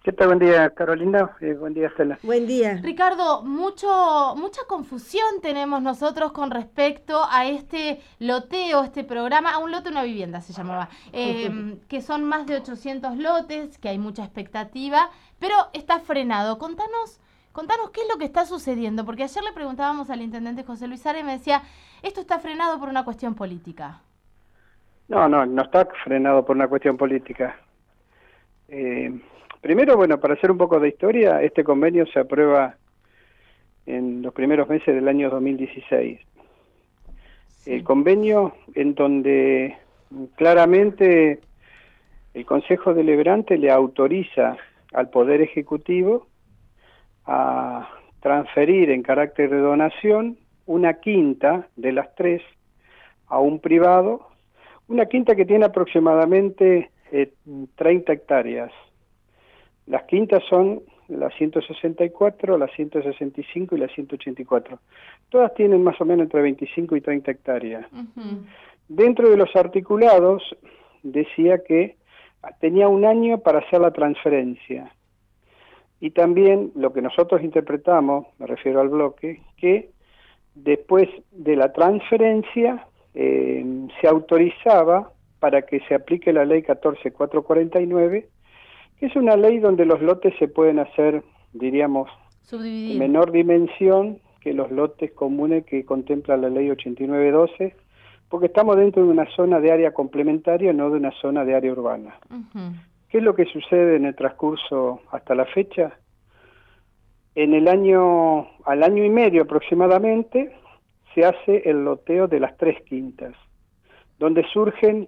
¿Qué tal? Buen día, Carolina. Buen día, Estela. Buen día. Ricardo, mucha confusión tenemos nosotros con respecto a este loteo, este programa, a un lote, una vivienda se llamaba, que son más de 800 lotes, que hay mucha expectativa, pero está frenado. Contanos qué es lo que está sucediendo, porque ayer le preguntábamos al intendente José Luis Ara y me decía, esto está frenado por una cuestión política. No está frenado por una cuestión política. Primero, bueno, para hacer un poco de historia, este convenio se aprueba en los primeros meses del año 2016. Sí. El convenio en donde claramente el Consejo Deliberante le autoriza al Poder Ejecutivo a transferir en carácter de donación una quinta de las tres a un privado, una quinta que tiene aproximadamente 30 hectáreas. Las quintas son la 164, la 165 y la 184. Todas tienen más o menos entre 25 y 30 hectáreas. Uh-huh. Dentro de los articulados decía que tenía un año para hacer la transferencia. Y también lo que nosotros interpretamos, me refiero al bloque, que después de la transferencia se autorizaba para que se aplique la ley 14449, que es una ley donde los lotes se pueden hacer, diríamos, de menor dimensión que los lotes comunes que contempla la ley 8912, porque estamos dentro de una zona de área complementaria, no de una zona de área urbana. Uh-huh. ¿Qué es lo que sucede en el transcurso hasta la fecha? Al año y medio aproximadamente, se hace el loteo de las tres quintas, donde surgen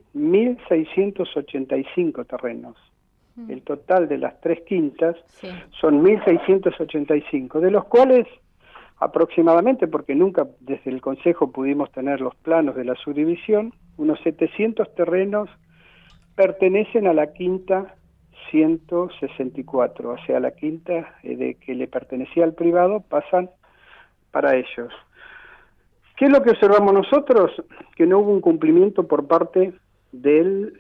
1.685 terrenos. El total de las tres quintas son 1.685, de los cuales aproximadamente, porque nunca desde el Consejo pudimos tener los planos de la subdivisión, unos 700 terrenos pertenecen a la quinta 164, o sea, la quinta de que le pertenecía al privado pasan para ellos. ¿Qué es lo que observamos nosotros? Que no hubo un cumplimiento por parte del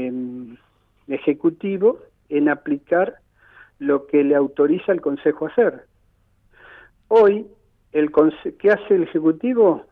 Ejecutivo en aplicar lo que le autoriza el Consejo a hacer. Hoy, ¿qué hace el Ejecutivo?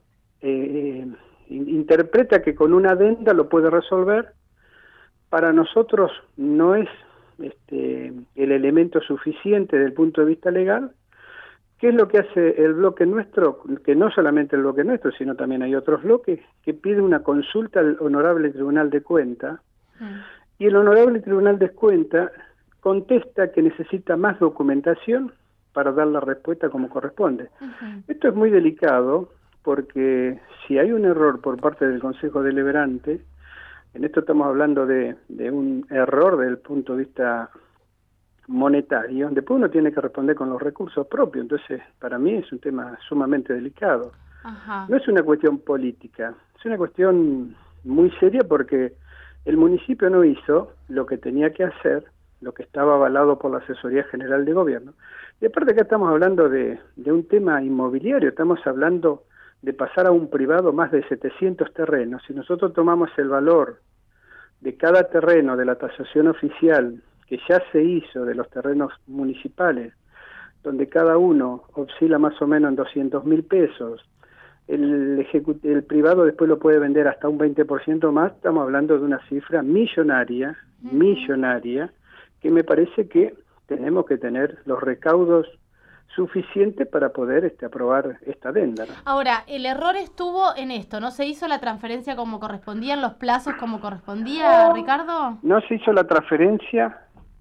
Interpreta que con una adenda lo puede resolver. Para nosotros no es el elemento suficiente desde el punto de vista legal. ¿Qué es lo que hace el bloque nuestro? Que no solamente el bloque nuestro, sino también hay otros bloques que piden una consulta al Honorable Tribunal de Cuentas. Y el Honorable Tribunal de Cuentas contesta que necesita más documentación para dar la respuesta como corresponde. Uh-huh. Esto es muy delicado porque si hay un error por parte del Consejo Deliberante, en esto estamos hablando de un error desde el punto de vista monetario, después uno tiene que responder con los recursos propios, entonces para mí es un tema sumamente delicado. Uh-huh. No es una cuestión política, es una cuestión muy seria porque el municipio no hizo lo que tenía que hacer, lo que estaba avalado por la Asesoría General de Gobierno. Y aparte acá estamos hablando de un tema inmobiliario, estamos hablando de pasar a un privado más de 700 terrenos. Si nosotros tomamos el valor de cada terreno de la tasación oficial que ya se hizo de los terrenos municipales, donde cada uno oscila más o menos en 200.000 pesos, el privado después lo puede vender hasta un 20% más, estamos hablando de una cifra millonaria, que me parece que tenemos que tener los recaudos suficientes para poder aprobar esta adenda, ¿no? Ahora, el error estuvo en esto, ¿no se hizo la transferencia como correspondía, en los plazos como correspondía, Ricardo? No se hizo la transferencia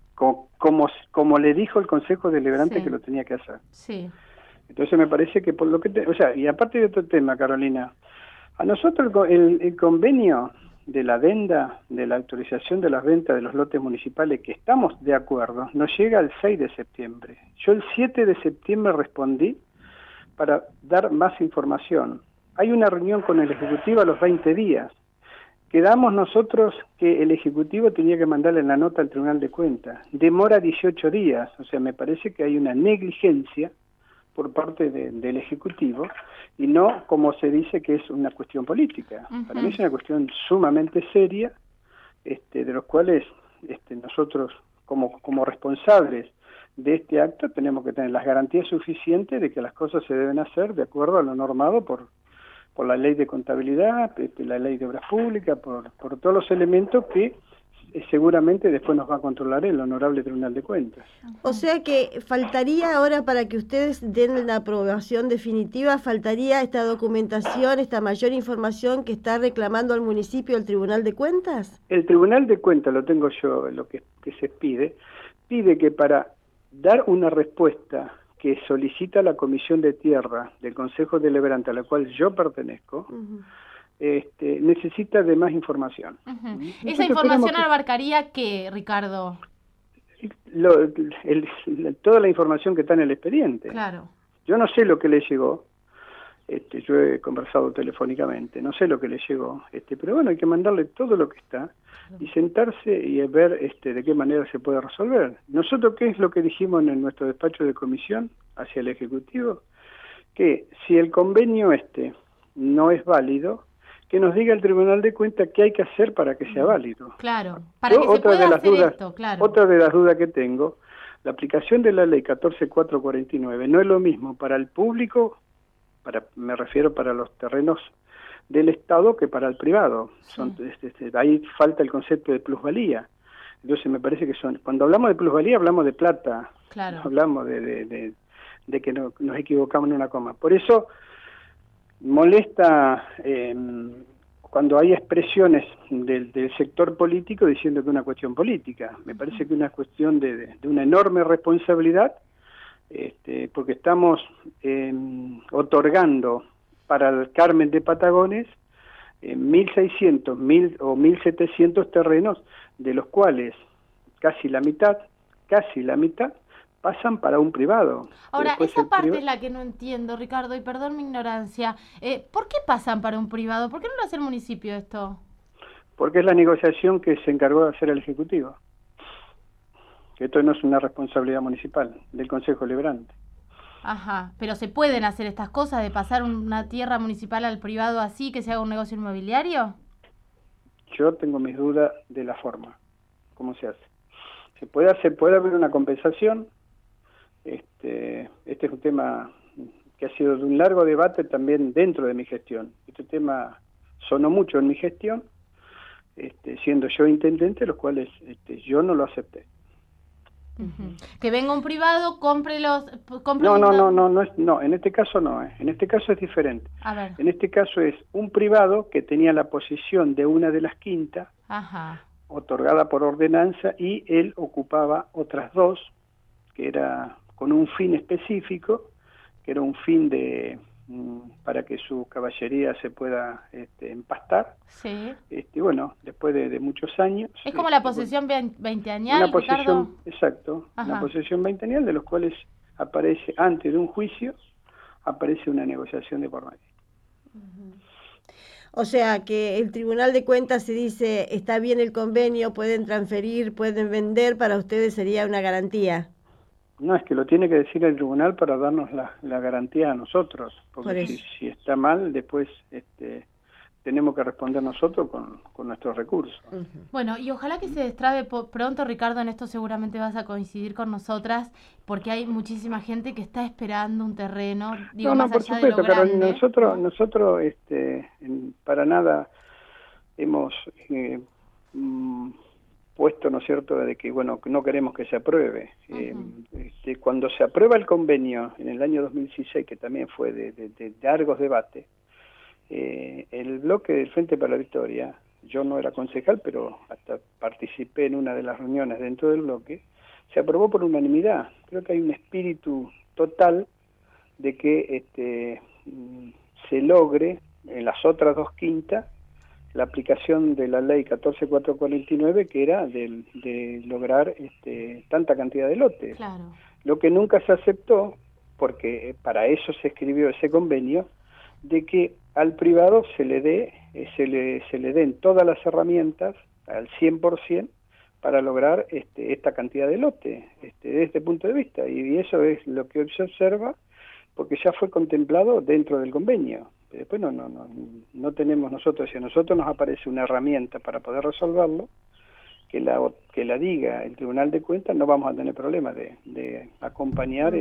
como le dijo el Consejo Deliberante que lo tenía que hacer. Sí. Entonces me parece que por lo que y aparte de otro tema, Carolina, a nosotros el convenio de la adenda, de la autorización de las ventas de los lotes municipales, que estamos de acuerdo, nos llega el 6 de septiembre. Yo el 7 de septiembre respondí para dar más información. Hay una reunión con el Ejecutivo a los 20 días. Quedamos nosotros que el Ejecutivo tenía que mandarle la nota al Tribunal de Cuentas. Demora 18 días, o sea, me parece que hay una negligencia por parte del Ejecutivo y no como se dice que es una cuestión política. Uh-huh. Para mí es una cuestión sumamente seria, de los cuales nosotros como responsables de este acto tenemos que tener las garantías suficientes de que las cosas se deben hacer de acuerdo a lo normado por la ley de contabilidad, la ley de obras públicas, por todos los elementos que seguramente después nos va a controlar el Honorable Tribunal de Cuentas. O sea que faltaría ahora, para que ustedes den la aprobación definitiva, faltaría esta documentación, esta mayor información que está reclamando al municipio el Tribunal de Cuentas. El Tribunal de Cuentas, lo tengo yo, lo que se pide que para dar una respuesta que solicita la Comisión de Tierra del Consejo Deliberante, a la cual yo pertenezco, necesita de más información. ¿Esa información abarcaría qué, Ricardo? Toda la información que está en el expediente. Claro. Yo no sé lo que le llegó, yo he conversado telefónicamente, no sé lo que le llegó, pero bueno, hay que mandarle todo lo que está y sentarse y ver de qué manera se puede resolver. Nosotros, ¿qué es lo que dijimos en nuestro despacho de comisión hacia el Ejecutivo? Que si el convenio no es válido, que nos diga el Tribunal de Cuentas qué hay que hacer para que sea válido. Claro, para que se pueda hacer esto, claro. Otra de las dudas que tengo, la aplicación de la ley 14.449 no es lo mismo para el público, me refiero para los terrenos del Estado, que para el privado. Sí. Ahí falta el concepto de plusvalía. Entonces me parece que cuando hablamos de plusvalía hablamos de plata, claro. No hablamos de que nos equivocamos en una coma. Por eso molesta cuando hay expresiones del sector político diciendo que es una cuestión política. Me parece que es una cuestión de una enorme responsabilidad, porque estamos otorgando para el Carmen de Patagones 1.600 o 1.700 terrenos, de los cuales casi la mitad pasan para un privado. Ahora, esa parte es la que no entiendo, Ricardo, y perdón mi ignorancia. ¿Por qué pasan para un privado? ¿Por qué no lo hace el municipio esto? Porque es la negociación que se encargó de hacer el Ejecutivo. Que esto no es una responsabilidad municipal, del Consejo Deliberante. Ajá, pero ¿se pueden hacer estas cosas de pasar una tierra municipal al privado así, que se haga un negocio inmobiliario? Yo tengo mis dudas de la forma, cómo se hace. Se puede haber una compensación. Este es un tema que ha sido de un largo debate también dentro de mi gestión. Este tema sonó mucho en mi gestión, siendo yo intendente, los cuales yo no lo acepté. Que venga un privado, compre No, en este caso no, en este caso es diferente. A ver. En este caso es un privado que tenía la posesión de una de las quintas, ajá, otorgada por ordenanza, y él ocupaba otras dos, que era con un fin específico, que era un fin para que su caballería se pueda empastar. Sí. Bueno, después de muchos años. Es como la posesión veinteañal, una posesión, Ricardo. Exacto, ajá, una posesión veinteañal, de los cuales aparece, antes de un juicio, aparece una negociación de por medio. O sea que el Tribunal de Cuentas, se dice, está bien el convenio, pueden transferir, pueden vender, para ustedes sería una garantía. No, es que lo tiene que decir el tribunal para darnos la garantía a nosotros, porque si está mal, después tenemos que responder nosotros con nuestros recursos. Bueno, y ojalá que se destrabe pronto, Ricardo, en esto seguramente vas a coincidir con nosotras, porque hay muchísima gente que está esperando un terreno, digo, más por allá supuesto, de lo grande. Carolina, nosotros para nada hemos puesto, ¿no es cierto?, de que, bueno, no queremos que se apruebe. Cuando se aprueba el convenio en el año 2016, que también fue de largos debates, el bloque del Frente para la Victoria, yo no era concejal, pero hasta participé en una de las reuniones dentro del bloque, se aprobó por unanimidad. Creo que hay un espíritu total de que se logre en las otras dos quintas la aplicación de la ley 14.449, que era de lograr tanta cantidad de lotes. Claro. Lo que nunca se aceptó, porque para eso se escribió ese convenio, de que al privado se le den todas las herramientas al 100% para lograr esta cantidad de lotes, desde este punto de vista, y eso es lo que se observa, porque ya fue contemplado dentro del convenio. Después no tenemos nosotros, si a nosotros nos aparece una herramienta para poder resolverlo, que la diga el Tribunal de Cuentas, no vamos a tener problemas de acompañar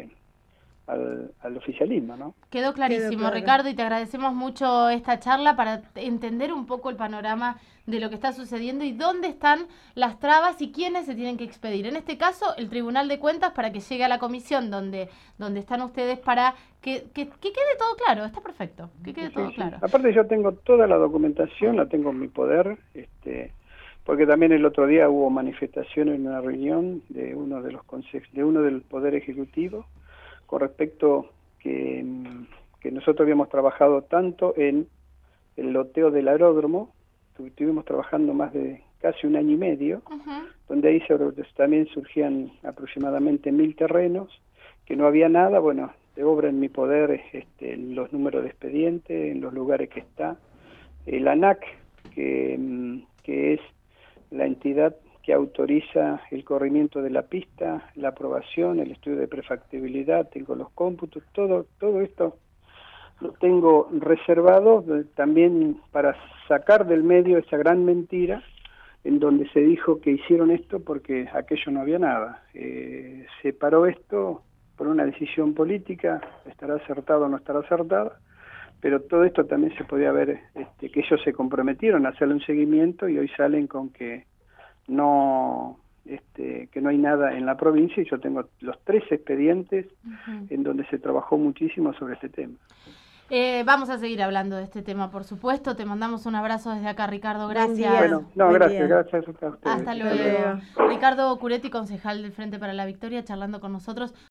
al oficialismo, ¿no? Quedó clarísimo, Quedó claro. Ricardo, y te agradecemos mucho esta charla para entender un poco el panorama de lo que está sucediendo y dónde están las trabas y quiénes se tienen que expedir. En este caso, el Tribunal de Cuentas, para que llegue a la comisión donde están ustedes, para que quede todo claro. Está perfecto, que quede todo claro. Aparte, yo tengo toda la documentación, la tengo en mi poder, porque también el otro día hubo manifestaciones en una reunión de uno de los del Poder Ejecutivo con respecto que nosotros habíamos trabajado tanto en el loteo del aeródromo, estuvimos trabajando más de casi un año y medio, donde ahí también surgían aproximadamente 1000 terrenos, que no había nada, bueno, de obra en mi poder, los números de expediente, en los lugares que está, el ANAC, que es la entidad que autoriza el corrimiento de la pista, la aprobación, el estudio de prefactibilidad, tengo los cómputos, todo esto lo tengo reservado también para sacar del medio esa gran mentira en donde se dijo que hicieron esto porque aquello no había nada. Se paró esto por una decisión política, estará acertado o no estará acertada, pero todo esto también se podía ver, que ellos se comprometieron a hacerle un seguimiento y hoy salen con que no hay nada en la provincia, y yo tengo los 3 expedientes en donde se trabajó muchísimo sobre este tema. Vamos a seguir hablando de este tema, por supuesto. Te mandamos un abrazo desde acá, Ricardo. Gracias. Bueno, no, gracias a ustedes. Hasta luego. Ricardo Curetti, concejal del Frente para la Victoria, charlando con nosotros.